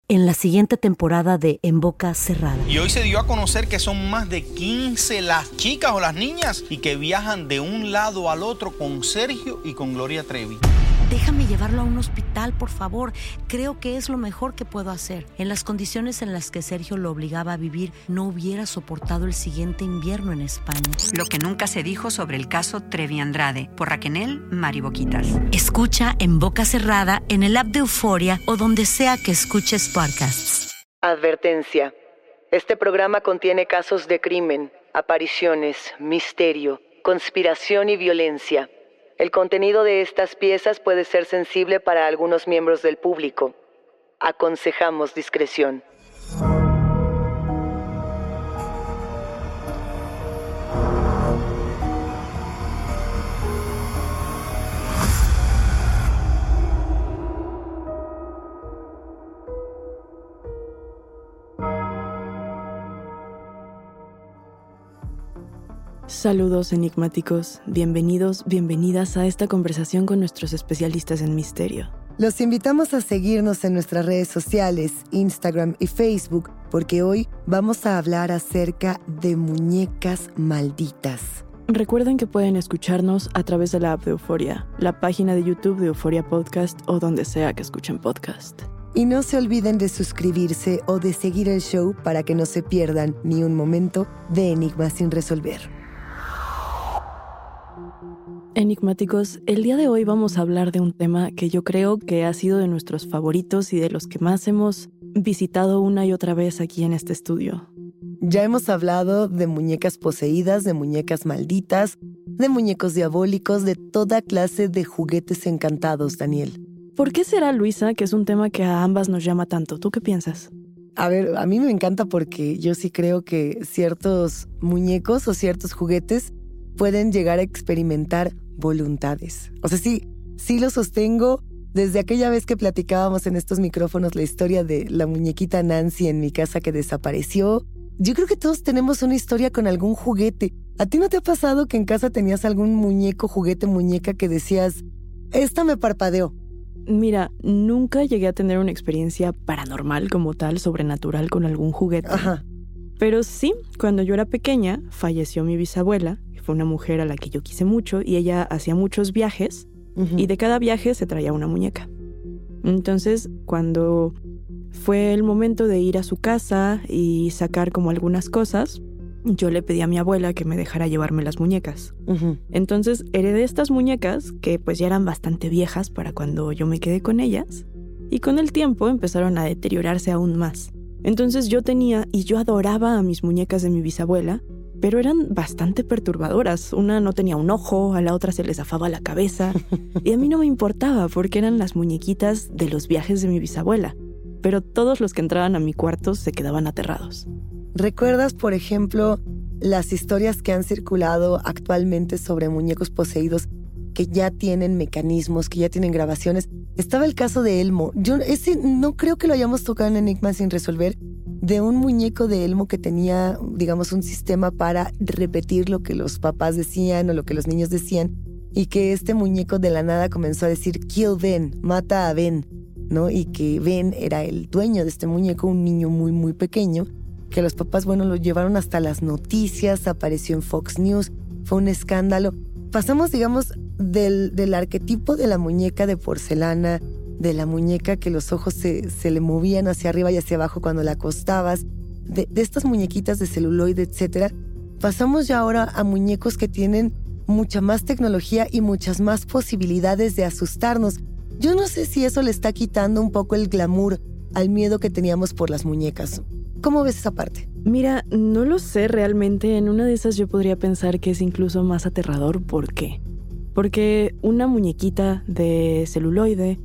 en la siguiente temporada de En Boca Cerrada. Y hoy se dio a conocer que son más de 15 las chicas o las niñas y que viajan de un lado al otro con Sergio y con Gloria Trevi. Déjame llevarlo a un hospital, por favor. Creo que es lo mejor que puedo hacer. En las condiciones en las que Sergio lo obligaba a vivir, no hubiera soportado el siguiente invierno en España. Lo que nunca se dijo sobre el caso Trevi Andrade, por Raquel Mariboquitas. Escucha En Boca Cerrada, en el app de Euforia o donde sea que escuches podcasts. Advertencia. Este programa contiene casos de crimen, apariciones, misterio, conspiración y violencia. El contenido de estas piezas puede ser sensible para algunos miembros del público. Aconsejamos discreción. Saludos enigmáticos, bienvenidas a esta conversación con nuestros especialistas en misterio. Los invitamos a seguirnos en nuestras redes sociales, Instagram y Facebook, porque hoy vamos a hablar acerca de muñecas malditas. Recuerden que pueden escucharnos a través de la app de Euforia, la página de YouTube de Euforia Podcast o donde sea que escuchen podcast. Y no se olviden de suscribirse o de seguir el show para que no se pierdan ni un momento de Enigmas sin resolver. Enigmáticos, el día de hoy vamos a hablar de un tema que yo creo que ha sido de nuestros favoritos y de los que más hemos visitado una y otra vez aquí en este estudio. Ya hemos hablado de muñecas poseídas, de muñecas malditas, de muñecos diabólicos, de toda clase de juguetes encantados, Daniel. ¿Por qué será, Luisa, que es un tema que a ambas nos llama tanto? ¿Tú qué piensas? A ver, a mí me encanta porque yo sí creo que ciertos muñecos o ciertos juguetes pueden llegar a experimentar voluntades. O sea, sí lo sostengo. Desde aquella vez que platicábamos en estos micrófonos la historia de la muñequita Nancy en mi casa que desapareció, yo creo que todos tenemos una historia con algún juguete. ¿A ti no te ha pasado que en casa tenías algún muñeco, juguete, muñeca que decías, esta me parpadeó? Mira, nunca llegué a tener una experiencia paranormal como tal, sobrenatural con algún juguete. Ajá. Pero sí, cuando yo era pequeña, falleció mi bisabuela, que fue una mujer a la que yo quise mucho, y ella hacía muchos viajes, y de cada viaje se traía una muñeca. Entonces, cuando fue el momento de ir a su casa y sacar como algunas cosas, yo le pedí a mi abuela que me dejara llevarme las muñecas. Entonces, heredé estas muñecas, que pues ya eran bastante viejas para cuando yo me quedé con ellas, y con el tiempo empezaron a deteriorarse aún más. Entonces yo adoraba a mis muñecas de mi bisabuela, pero eran bastante perturbadoras. Una no tenía un ojo, a la otra se le zafaba la cabeza, y a mí no me importaba porque eran las muñequitas de los viajes de mi bisabuela, pero todos los que entraban a mi cuarto se quedaban aterrados. ¿Recuerdas, por ejemplo, las historias que han circulado actualmente sobre muñecos poseídos que ya tienen mecanismos, que ya tienen grabaciones? Estaba el caso de Elmo. Yo ese no creo que lo hayamos tocado en Enigmas sin resolver, de un muñeco de Elmo que tenía, digamos, un sistema para repetir lo que los papás decían o lo que los niños decían, y que este muñeco de la nada comenzó a decir kill Ben, mata a Ben, ¿no? Y que Ben era el dueño de este muñeco, un niño muy, muy pequeño, que los papás, lo llevaron hasta las noticias, apareció en Fox News, fue un escándalo. Pasamos, digamos, del arquetipo de la muñeca de porcelana, de la muñeca que los ojos se le movían hacia arriba y hacia abajo cuando la acostabas, de estas muñequitas de celuloide, etcétera. Pasamos ya ahora a muñecos que tienen mucha más tecnología y muchas más posibilidades de asustarnos. Yo no sé si eso le está quitando un poco el glamour al miedo que teníamos por las muñecas. ¿Cómo ves esa parte? Mira, no lo sé realmente. En una de esas yo podría pensar que es incluso más aterrador. ¿Por qué? Porque una muñequita de celuloide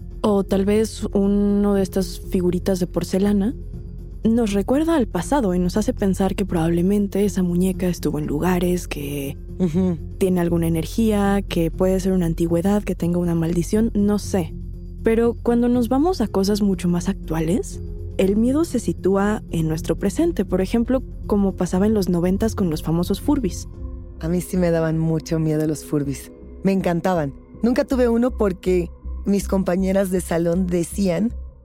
o tal vez uno de estas figuritas de porcelana nos recuerda al pasado y nos hace pensar que probablemente esa muñeca estuvo en lugares que tiene alguna energía, que puede ser una antigüedad, que tenga una maldición, no sé. Pero cuando nos vamos a cosas mucho más actuales, el miedo se sitúa en nuestro presente, por ejemplo, como pasaba en los 90s con los famosos Furbies. A mí sí me daban mucho miedo los Furbies. Me encantaban. Nunca tuve uno porque mis compañeras de salón decían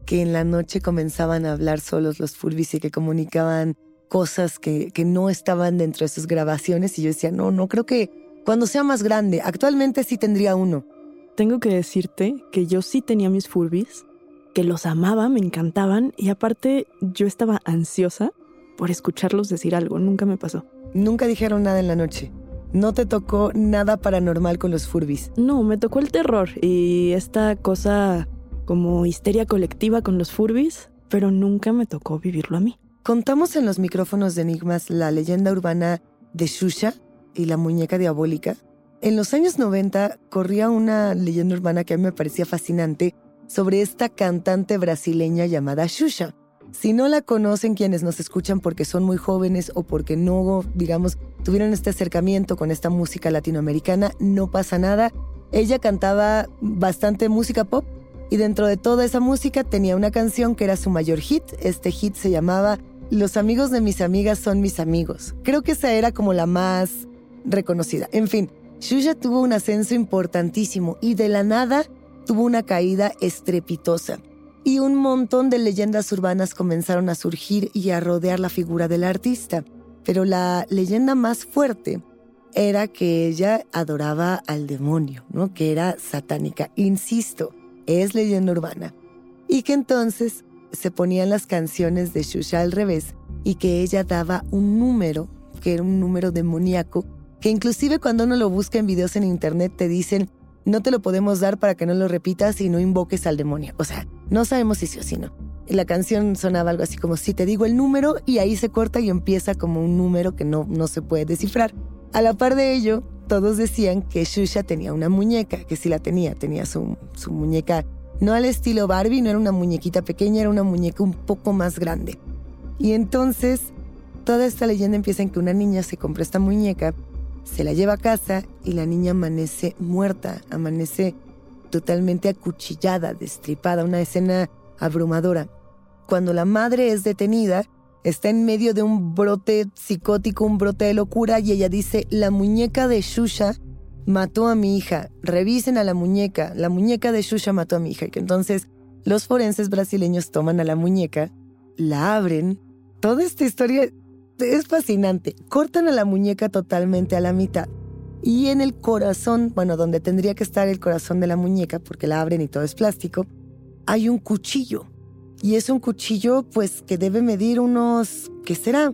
que en la noche comenzaban a hablar solos los Furbies y que comunicaban cosas que no estaban dentro de sus grabaciones. Y yo decía, no creo que cuando sea más grande, actualmente sí tendría uno. Tengo que decirte que yo sí tenía mis Furbies, que los amaba, me encantaban, y aparte yo estaba ansiosa por escucharlos decir algo. Nunca me pasó. Nunca dijeron nada en la noche. ¿No te tocó nada paranormal con los Furbies? No, me tocó el terror y esta cosa como histeria colectiva con los Furbies, pero nunca me tocó vivirlo a mí. Contamos en los micrófonos de Enigmas la leyenda urbana de Xuxa y la muñeca diabólica. En los años 90 corría una leyenda urbana que a mí me parecía fascinante sobre esta cantante brasileña llamada Xuxa. Si no la conocen quienes nos escuchan porque son muy jóvenes o porque no, digamos, tuvieron este acercamiento con esta música latinoamericana, no pasa nada. Ella cantaba bastante música pop y dentro de toda esa música tenía una canción que era su mayor hit. Este hit se llamaba Los amigos de mis amigas son mis amigos. Creo que esa era como la más reconocida. En fin, Xuxa tuvo un ascenso importantísimo y de la nada tuvo una caída estrepitosa. Y un montón de leyendas urbanas comenzaron a surgir y a rodear la figura del artista. Pero la leyenda más fuerte era que ella adoraba al demonio, ¿no? Que era satánica. Insisto, es leyenda urbana. Y que entonces se ponían las canciones de Xuxa al revés y que ella daba un número, que era un número demoníaco, que inclusive cuando uno lo busca en videos en internet te dicen, no te lo podemos dar para que no lo repitas y no invoques al demonio. O sea, no sabemos si sí o si no. Y la canción sonaba algo así como, si te digo el número, y ahí se corta y empieza como un número que no se puede descifrar. A la par de ello, todos decían que Xuxa tenía una muñeca, que sí la tenía su muñeca, no al estilo Barbie, no era una muñequita pequeña, era una muñeca un poco más grande. Y entonces, toda esta leyenda empieza en que una niña se compró esta muñeca, se la lleva a casa y la niña amanece muerta, amanece totalmente acuchillada, destripada, una escena abrumadora. Cuando la madre es detenida, está en medio de un brote psicótico, un brote de locura, y ella dice, la muñeca de Xuxa mató a mi hija, revisen a la muñeca de Xuxa mató a mi hija. Y que entonces los forenses brasileños toman a la muñeca, la abren, toda esta historia es fascinante. Cortan a la muñeca totalmente a la mitad. Y en el corazón, bueno, donde tendría que estar el corazón de la muñeca, porque la abren y todo es plástico, hay un cuchillo. Y es un cuchillo, pues, que debe medir unos, ¿qué será?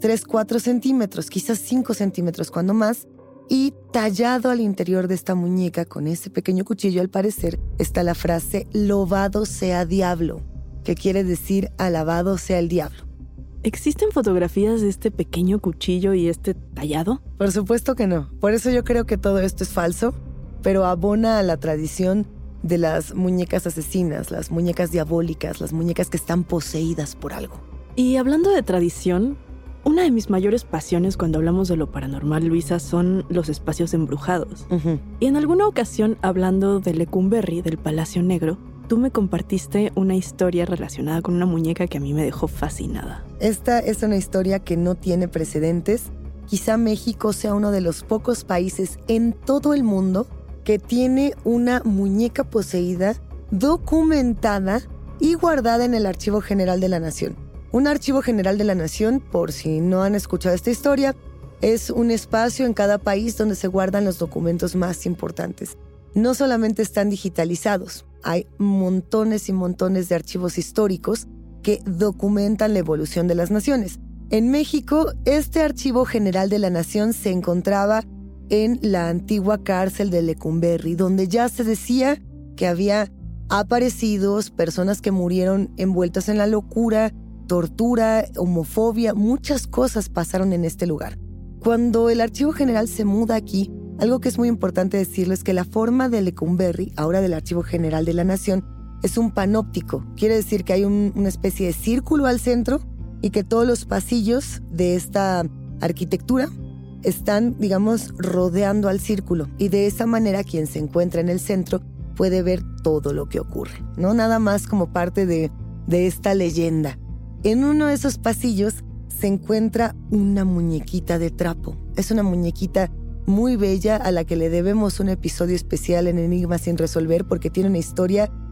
3-4 centímetros, quizás 5 centímetros, cuando más. Y tallado al interior de esta muñeca, con ese pequeño cuchillo, al parecer, está la frase, lobado sea diablo, que quiere decir, alabado sea el diablo. ¿Existen fotografías de este pequeño cuchillo y este tallado? Por supuesto que no. Por eso yo creo que todo esto es falso, pero abona a la tradición de las muñecas asesinas, las muñecas diabólicas, las muñecas que están poseídas por algo. Y hablando de tradición, una de mis mayores pasiones cuando hablamos de lo paranormal, Luisa, son los espacios embrujados. Y en alguna ocasión, hablando de Lecumberri, del Palacio Negro, tú me compartiste una historia relacionada con una muñeca que a mí me dejó fascinada. Esta es una historia que no tiene precedentes. Quizá México sea uno de los pocos países en todo el mundo que tiene una muñeca poseída, documentada y guardada en el Archivo General de la Nación. Un Archivo General de la Nación, por si no han escuchado esta historia, es un espacio en cada país donde se guardan los documentos más importantes. No solamente están digitalizados, hay montones y montones de archivos históricos que documentan la evolución de las naciones. En México, este Archivo General de la Nación se encontraba en la antigua cárcel de Lecumberri, donde ya se decía que había aparecidos, personas que murieron envueltas en la locura, tortura, homofobia, muchas cosas pasaron en este lugar. Cuando el Archivo General se muda aquí, algo que es muy importante decirles es que la forma de Lecumberri, ahora del Archivo General de la Nación, es un panóptico. Quiere decir que hay una especie de círculo al centro y que todos los pasillos de esta arquitectura están, digamos, rodeando al círculo. Y de esa manera quien se encuentra en el centro puede ver todo lo que ocurre, ¿no? Nada más como parte de esta leyenda. En uno de esos pasillos se encuentra una muñequita de trapo. Es una muñequita muy bella a la que le debemos un episodio especial en Enigmas sin resolver porque tiene una historia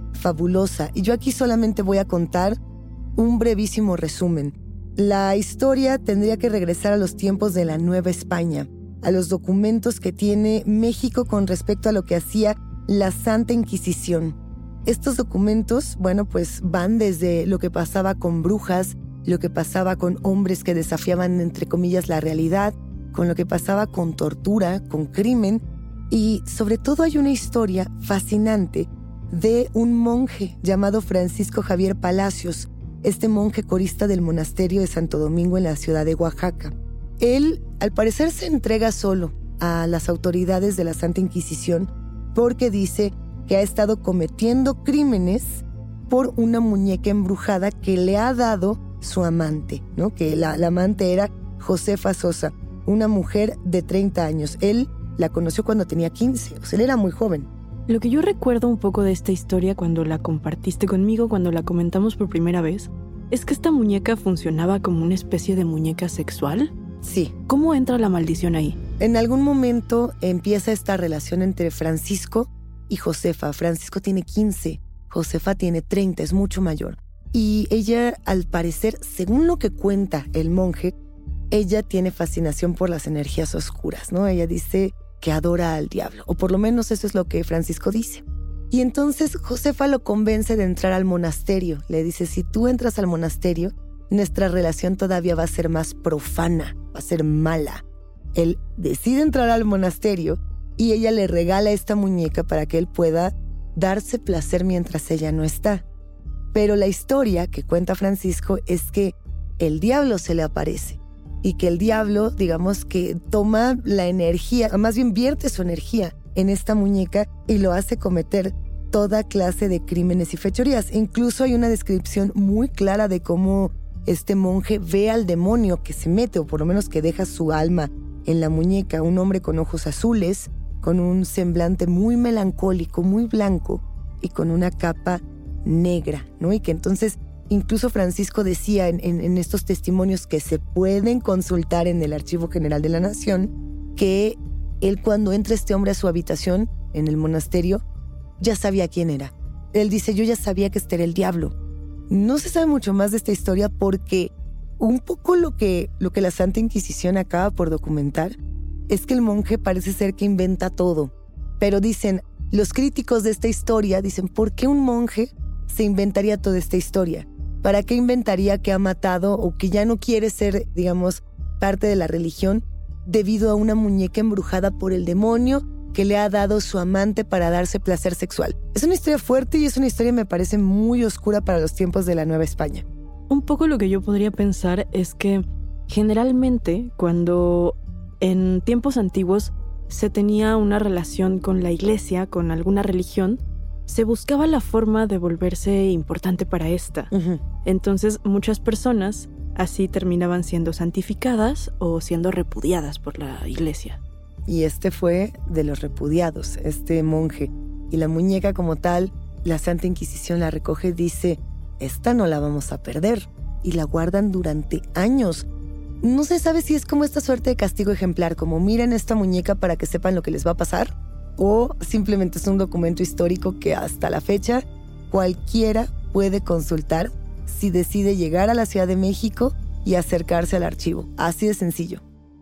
fabulosa. Y yo aquí solamente voy a contar un brevísimo resumen. La historia tendría que regresar a los tiempos de la Nueva España, a los documentos que tiene México con respecto a lo que hacía la Santa Inquisición. Estos documentos, pues van desde lo que pasaba con brujas, lo que pasaba con hombres que desafiaban, entre comillas, la realidad, con lo que pasaba con tortura, con crimen, y sobre todo hay una historia fascinante de un monje llamado Francisco Javier Palacios, este monje corista del monasterio de Santo Domingo en la ciudad de Oaxaca. Él, al parecer, se entrega solo a las autoridades de la Santa Inquisición porque dice que ha estado cometiendo crímenes por una muñeca embrujada que le ha dado su amante, ¿no? Que la amante era Josefa Sosa, una mujer de 30 años. Él la conoció cuando tenía 15, o sea, él era muy joven. Lo que yo recuerdo un poco de esta historia cuando la compartiste conmigo, cuando la comentamos por primera vez, es que esta muñeca funcionaba como una especie de muñeca sexual. Sí. ¿Cómo entra la maldición ahí? En algún momento empieza esta relación entre Francisco y Josefa. Francisco tiene 15, Josefa tiene 30, es mucho mayor. Y ella, al parecer, según lo que cuenta el monje, ella tiene fascinación por las energías oscuras, ¿no? Ella dice que adora al diablo, o por lo menos eso es lo que Francisco dice. Y entonces Josefa lo convence de entrar al monasterio. Le dice, si tú entras al monasterio, nuestra relación todavía va a ser más profana, va a ser mala. Él decide entrar al monasterio y ella le regala esta muñeca para que él pueda darse placer mientras ella no está. Pero la historia que cuenta Francisco es que el diablo se le aparece y que el diablo, digamos que toma la energía, más bien vierte su energía en esta muñeca y lo hace cometer toda clase de crímenes y fechorías. Incluso hay una descripción muy clara de cómo este monje ve al demonio que se mete, o por lo menos que deja su alma en la muñeca, un hombre con ojos azules, con un semblante muy melancólico, muy blanco y con una capa negra, ¿no? Y que entonces incluso Francisco decía en estos testimonios que se pueden consultar en el Archivo General de la Nación, que él, cuando entra este hombre a su habitación en el monasterio, ya sabía quién era. Él dice, yo ya sabía que este era el diablo. No se sabe mucho más de esta historia porque un poco lo que la Santa Inquisición acaba por documentar es que el monje parece ser que inventa todo. Pero dicen, los críticos de esta historia dicen, ¿por qué un monje se inventaría toda esta historia? ¿Para qué inventaría que ha matado o que ya no quiere ser, digamos, parte de la religión debido a una muñeca embrujada por el demonio que le ha dado su amante para darse placer sexual? Es una historia fuerte y es una historia, me parece, muy oscura para los tiempos de la Nueva España. Un poco lo que yo podría pensar es que generalmente cuando en tiempos antiguos se tenía una relación con la iglesia, con alguna religión, se buscaba la forma de volverse importante para esta. Uh-huh. Entonces muchas personas así terminaban siendo santificadas o siendo repudiadas por la iglesia. Y este fue de los repudiados, este monje. Y la muñeca como tal, la Santa Inquisición la recoge y dice, esta no la vamos a perder. Y la guardan durante años. No se sabe si es como esta suerte de castigo ejemplar, como miren esta muñeca para que sepan lo que les va a pasar, o simplemente es un documento histórico que hasta la fecha cualquiera puede consultar si decide llegar a la Ciudad de México y acercarse al archivo. Así de sencillo.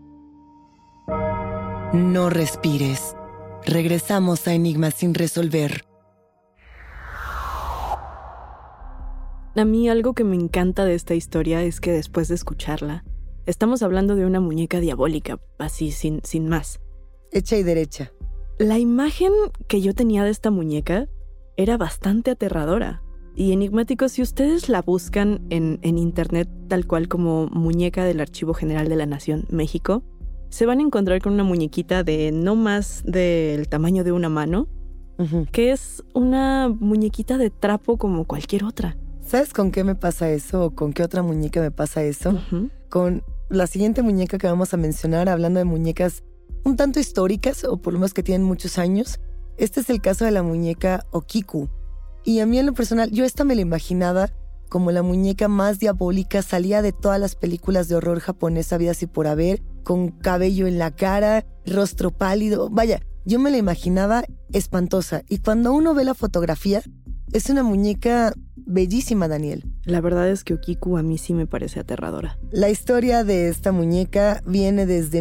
No respires. Regresamos a Enigmas sin resolver. A mí algo que me encanta de esta historia es que después de escucharla, estamos hablando de una muñeca diabólica, así sin más. Hecha y derecha. La imagen que yo tenía de esta muñeca era bastante aterradora. Y enigmático, si ustedes la buscan en internet tal cual como muñeca del Archivo General de la Nación, México, se van a encontrar con una muñequita de no más del tamaño de una mano, uh-huh, que es una muñequita de trapo como cualquier otra. ¿Sabes con qué me pasa eso o con qué otra muñeca me pasa eso? Uh-huh. Con la siguiente muñeca que vamos a mencionar, hablando de muñecas un tanto históricas o por lo menos que tienen muchos años. Este es el caso de la muñeca Okiku. Y a mí en lo personal, yo esta me la imaginaba como la muñeca más diabólica, salía de todas las películas de horror japonesa habidas y por haber, con cabello en la cara, rostro pálido. Vaya, yo me la imaginaba espantosa. Y cuando uno ve la fotografía, Es una muñeca bellísima, Daniel. La verdad es que Okiku a mí sí me parece aterradora. La historia de esta muñeca viene desde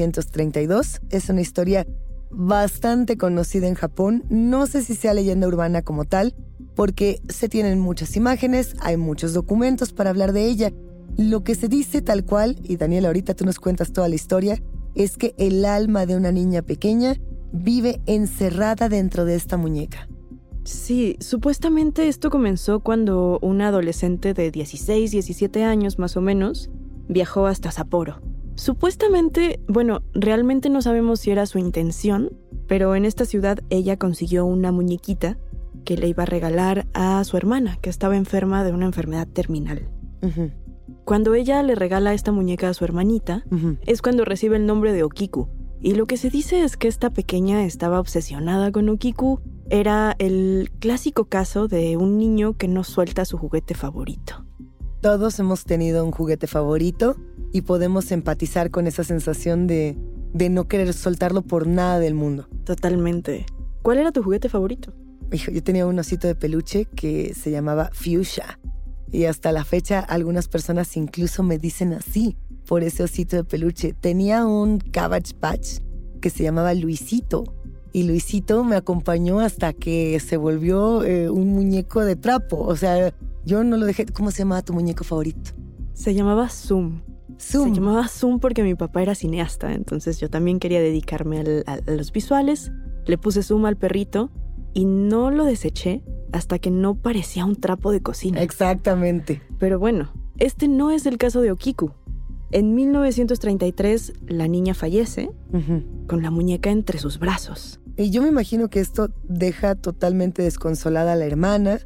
1932. Es una historia bastante conocida en Japón. No sé si sea leyenda urbana como tal, porque se tienen muchas imágenes, hay muchos documentos para hablar de ella. Lo que se dice tal cual, y Daniel, ahorita tú nos cuentas toda la historia, es que el alma de una niña pequeña vive encerrada dentro de esta muñeca. Sí, supuestamente esto comenzó cuando una adolescente de 16, 17 años más o menos viajó hasta Sapporo. Supuestamente, bueno, realmente no sabemos si era su intención, pero en esta ciudad ella consiguió una muñequita que le iba a regalar a su hermana, que estaba enferma de una enfermedad terminal. Uh-huh. Cuando ella le regala esta muñeca a su hermanita, es cuando recibe el nombre de Okiku. Y lo que se dice es que esta pequeña estaba obsesionada con Okiku. Era el clásico caso de un niño que no suelta su juguete favorito. Todos hemos tenido un juguete favorito y podemos empatizar con esa sensación de no querer soltarlo por nada del mundo. Totalmente. ¿Cuál era tu juguete favorito? Hijo, yo tenía un osito de peluche que se llamaba Fuchsia. Y hasta la fecha algunas personas incluso me dicen así por ese osito de peluche. Tenía un Cabbage Patch que se llamaba Luisito. Y Luisito me acompañó hasta que se volvió un muñeco de trapo. O sea, yo no lo dejé. ¿Cómo se llamaba tu muñeco favorito? Se llamaba Zoom. Se llamaba Zoom porque mi papá era cineasta. Entonces yo también quería dedicarme a los visuales. Le puse Zoom al perrito y no lo deseché hasta que no parecía un trapo de cocina. Exactamente. Pero bueno, este no es el caso de Okiku. En 1933, la niña fallece con la muñeca entre sus brazos. Y yo me imagino que esto deja totalmente desconsolada a la hermana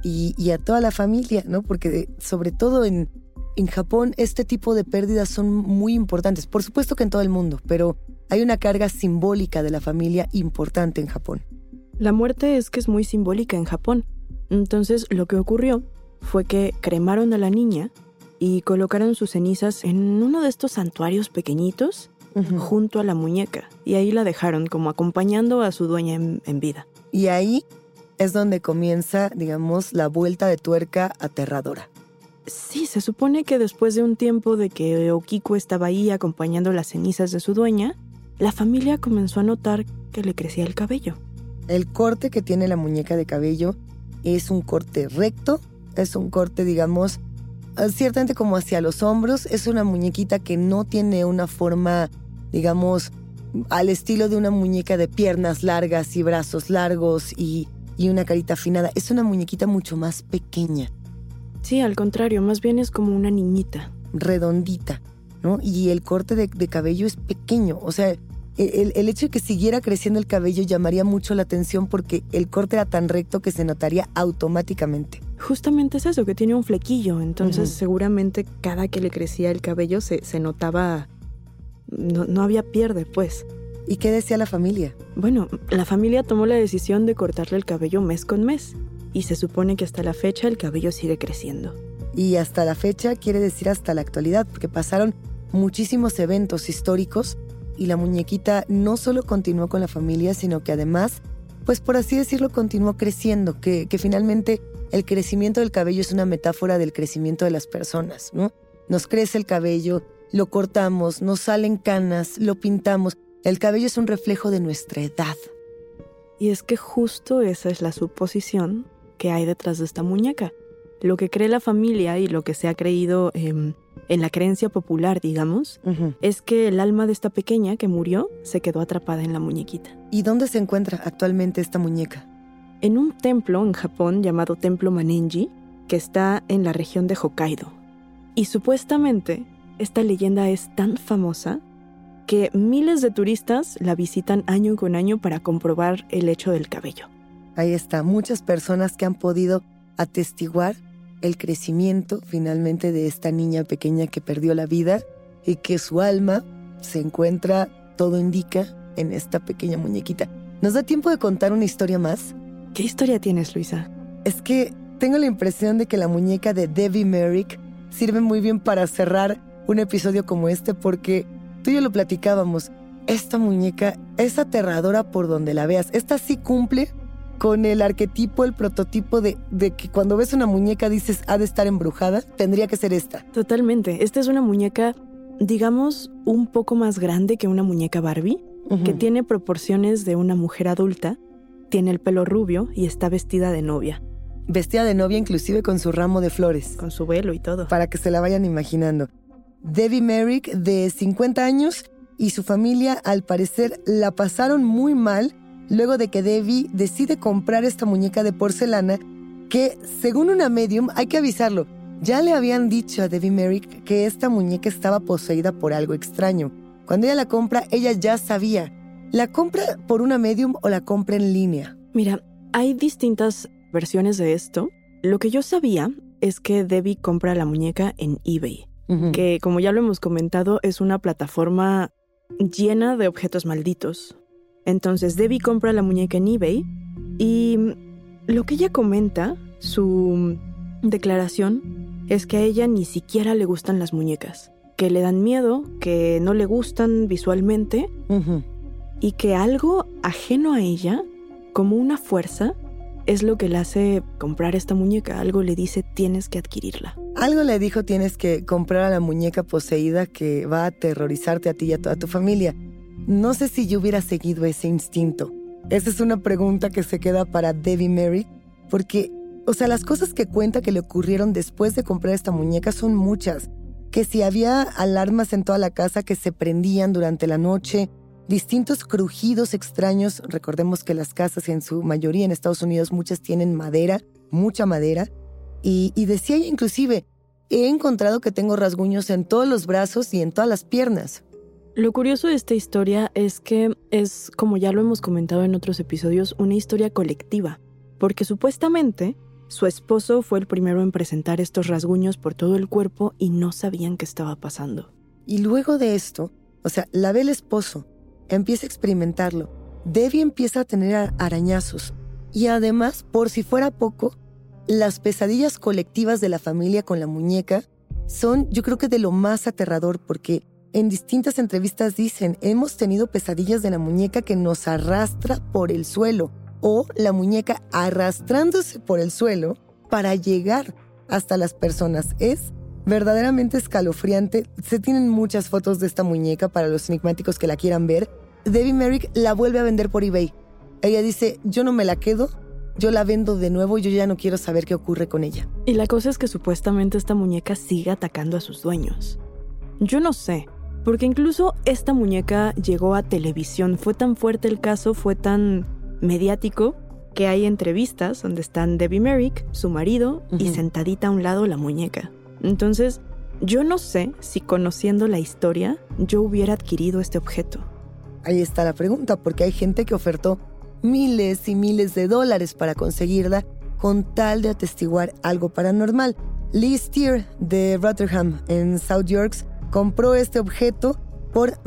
y a toda la familia, ¿no? Porque sobre todo en Japón este tipo de pérdidas son muy importantes. Por supuesto que en todo el mundo, pero hay una carga simbólica de la familia importante en Japón. La muerte es que es muy simbólica en Japón. Entonces lo que ocurrió fue que cremaron a la niña y colocaron sus cenizas en uno de estos santuarios pequeñitos junto a la muñeca. Y ahí la dejaron como acompañando a su dueña en vida. Y ahí es donde comienza, digamos, la vuelta de tuerca aterradora. Sí, se supone que después de un tiempo de que Okiku estaba ahí acompañando las cenizas de su dueña, la familia comenzó a notar que le crecía el cabello. El corte que tiene la muñeca de cabello es un corte recto, es un corte, digamos, ciertamente como hacia los hombros. Es una muñequita que no tiene una forma, digamos, al estilo de una muñeca de piernas largas y brazos largos y una carita afinada. Es una muñequita mucho más pequeña. Sí, al contrario, más bien es como una niñita. Redondita, ¿no? Y el corte de cabello es pequeño. O sea, el hecho de que siguiera creciendo el cabello llamaría mucho la atención porque el corte era tan recto que se notaría automáticamente. Justamente es eso, que tiene un flequillo. Entonces seguramente cada que le crecía el cabello se notaba... No había pierde, pues. ¿Y qué decía la familia? Bueno, la familia tomó la decisión de cortarle el cabello mes con mes. Y se supone que hasta la fecha el cabello sigue creciendo. Y hasta la fecha quiere decir hasta la actualidad, porque pasaron muchísimos eventos históricos y la muñequita no solo continuó con la familia, sino que además, pues por así decirlo, continuó creciendo, que finalmente el crecimiento del cabello es una metáfora del crecimiento de las personas, ¿no? Nos crece el cabello, lo cortamos, nos salen canas, lo pintamos. El cabello es un reflejo de nuestra edad. Y es que justo esa es la suposición que hay detrás de esta muñeca. Lo que cree la familia y lo que se ha creído en la creencia popular, digamos, es que el alma de esta pequeña que murió se quedó atrapada en la muñequita. ¿Y dónde se encuentra actualmente esta muñeca? En un templo en Japón llamado Templo Manenji, que está en la región de Hokkaido. Y supuestamente esta leyenda es tan famosa que miles de turistas la visitan año con año para comprobar el hecho del cabello. Ahí está, muchas personas que han podido atestiguar el crecimiento finalmente de esta niña pequeña que perdió la vida y que su alma se encuentra, todo indica, en esta pequeña muñequita. ¿Nos da tiempo de contar una historia más? ¿Qué historia tienes, Luisa? Es que tengo la impresión de que la muñeca de Debbie Merrick sirve muy bien para cerrar un episodio como este porque tú y yo lo platicábamos. Esta muñeca es aterradora por donde la veas. Esta sí cumple con el arquetipo, el prototipo de que cuando ves una muñeca dices, ha de estar embrujada, tendría que ser esta. Totalmente. Esta es una muñeca, digamos, un poco más grande que una muñeca Barbie, que tiene proporciones de una mujer adulta, tiene el pelo rubio y está vestida de novia. Vestida de novia inclusive con su ramo de flores. Con su velo y todo. Para que se la vayan imaginando. Debbie Merrick, de 50 años, y su familia, al parecer, la pasaron muy mal luego de que Debbie decide comprar esta muñeca de porcelana que, según una medium, hay que avisarlo, ya le habían dicho a Debbie Merrick que esta muñeca estaba poseída por algo extraño. Cuando ella la compra, ella ya sabía. ¿La compra por una medium o la compra en línea? Mira, hay distintas versiones de esto. Lo que yo sabía es que Debbie compra la muñeca en eBay, que, como ya lo hemos comentado, es una plataforma llena de objetos malditos. Entonces Debbie compra la muñeca en eBay y lo que ella comenta, su declaración, es que a ella ni siquiera le gustan las muñecas, que le dan miedo, que no le gustan visualmente y que algo ajeno a ella, como una fuerza, es lo que le hace comprar esta muñeca. Algo le dice, tienes que adquirirla. Algo le dijo, tienes que comprar a la muñeca poseída que va a aterrorizarte a ti y a toda tu familia. No sé si yo hubiera seguido ese instinto. Esa es una pregunta que se queda para Debbie Merrick, porque, las cosas que cuenta que le ocurrieron después de comprar esta muñeca son muchas. Que si había alarmas en toda la casa que se prendían durante la noche, distintos crujidos extraños. Recordemos que las casas, en su mayoría en Estados Unidos, muchas tienen madera, mucha madera. Y decía ella inclusive, he encontrado que tengo rasguños en todos los brazos y en todas las piernas. Lo curioso de esta historia es que es, como ya lo hemos comentado en otros episodios, una historia colectiva, porque supuestamente su esposo fue el primero en presentar estos rasguños por todo el cuerpo y no sabían qué estaba pasando. Y luego de esto, la ve el esposo, empieza a experimentarlo, Debbie empieza a tener arañazos y además, por si fuera poco, las pesadillas colectivas de la familia con la muñeca son, yo creo que de lo más aterrador, porque en distintas entrevistas dicen, hemos tenido pesadillas de la muñeca que nos arrastra por el suelo o la muñeca arrastrándose por el suelo para llegar hasta las personas. Es verdaderamente escalofriante. Se tienen muchas fotos de esta muñeca para los enigmáticos que la quieran ver. Debbie Merrick la vuelve a vender por eBay. Ella dice, yo no me la quedo, yo la vendo de nuevo, yo ya no quiero saber qué ocurre con ella. Y la cosa es que supuestamente esta muñeca sigue atacando a sus dueños. Yo no sé, porque incluso esta muñeca llegó a televisión. Fue tan fuerte el caso, fue tan mediático, que hay entrevistas donde están Debbie Merrick, su marido, y sentadita a un lado la muñeca. Entonces, yo no sé si conociendo la historia, yo hubiera adquirido este objeto. Ahí está la pregunta, porque hay gente que ofertó miles y miles de dólares para conseguirla con tal de atestiguar algo paranormal. Lee Steer, de Rotherham, en South York, compró este objeto por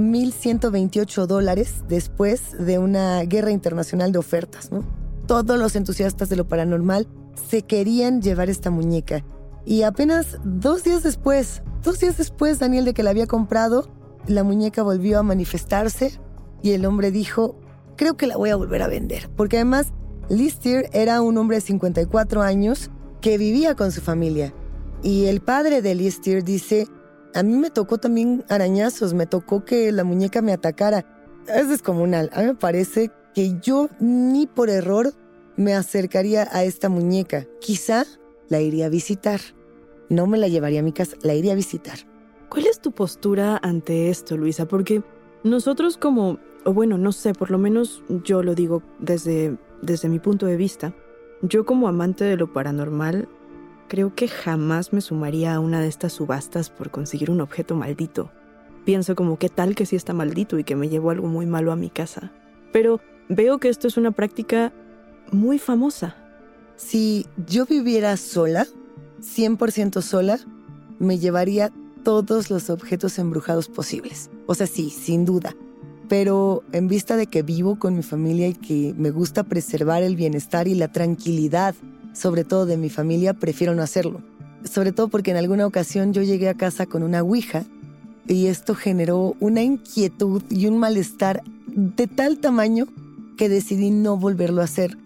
$1,128 después de una guerra internacional de ofertas, ¿no? Todos los entusiastas de lo paranormal se querían llevar esta muñeca. Y apenas 2 días después, Daniel, de que la había comprado, la muñeca volvió a manifestarse y el hombre dijo, creo que la voy a volver a vender. Porque además, Lee Steer era un hombre de 54 años que vivía con su familia. Y el padre de Lee Steer dice, a mí me tocó también arañazos, me tocó que la muñeca me atacara. Es descomunal. A mí me parece que yo ni por error me acercaría a esta muñeca. Quizá la iría a visitar. No me la llevaría a mi casa, la iría a visitar. ¿Cuál es tu postura ante esto, Luisa? Porque nosotros no sé, por lo menos yo lo digo desde mi punto de vista. Yo como amante de lo paranormal, creo que jamás me sumaría a una de estas subastas por conseguir un objeto maldito. Pienso como, ¿qué tal que sí está maldito y que me llevó algo muy malo a mi casa? Pero veo que esto es una práctica muy famosa. Si yo viviera sola, 100% sola, me llevaría todos los objetos embrujados posibles. Sí, sin duda. Pero en vista de que vivo con mi familia y que me gusta preservar el bienestar y la tranquilidad, sobre todo de mi familia, prefiero no hacerlo. Sobre todo porque en alguna ocasión yo llegué a casa con una ouija y esto generó una inquietud y un malestar de tal tamaño que decidí no volverlo a hacer.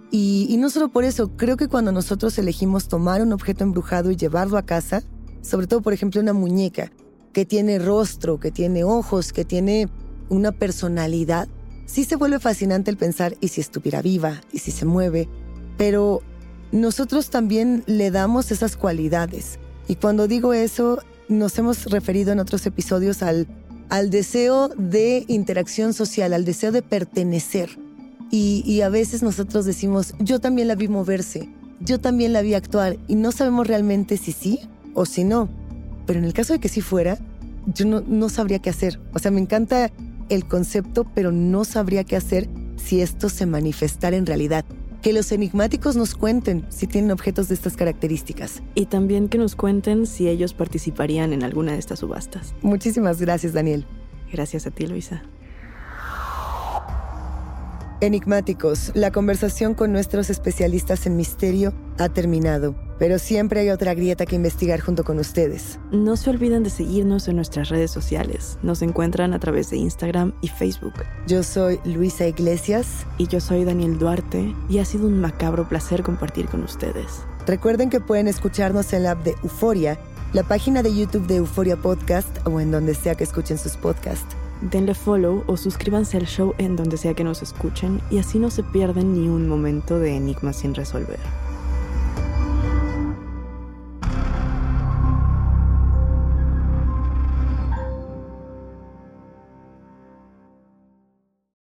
Y no solo por eso, creo que cuando nosotros elegimos tomar un objeto embrujado y llevarlo a casa, sobre todo, por ejemplo, una muñeca que tiene rostro, que tiene ojos, que tiene una personalidad, sí se vuelve fascinante el pensar, ¿y si estuviera viva? ¿Y si se mueve? Pero nosotros también le damos esas cualidades. Y cuando digo eso, nos hemos referido en otros episodios al deseo de interacción social, al deseo de pertenecer. Y a veces nosotros decimos, yo también la vi moverse, yo también la vi actuar, y no sabemos realmente si sí o si no. Pero en el caso de que sí fuera, yo no sabría qué hacer. O sea, me encanta el concepto, pero no sabría qué hacer si esto se manifestara en realidad. Que los enigmáticos nos cuenten si tienen objetos de estas características. Y también que nos cuenten si ellos participarían en alguna de estas subastas. Muchísimas gracias, Daniel. Gracias a ti, Luisa. Enigmáticos, la conversación con nuestros especialistas en misterio ha terminado, pero siempre hay otra grieta que investigar junto con ustedes. No se olviden de seguirnos en nuestras redes sociales. Nos encuentran a través de Instagram y Facebook. Yo soy Luisa Iglesias. Y yo soy Daniel Duarte, y ha sido un macabro placer compartir con ustedes. Recuerden que pueden escucharnos en la app de Euforia, la página de YouTube de Euforia Podcast o en donde sea que escuchen sus podcasts. Denle follow o suscríbanse al show en donde sea que nos escuchen y así no se pierden ni un momento de enigmas sin resolver.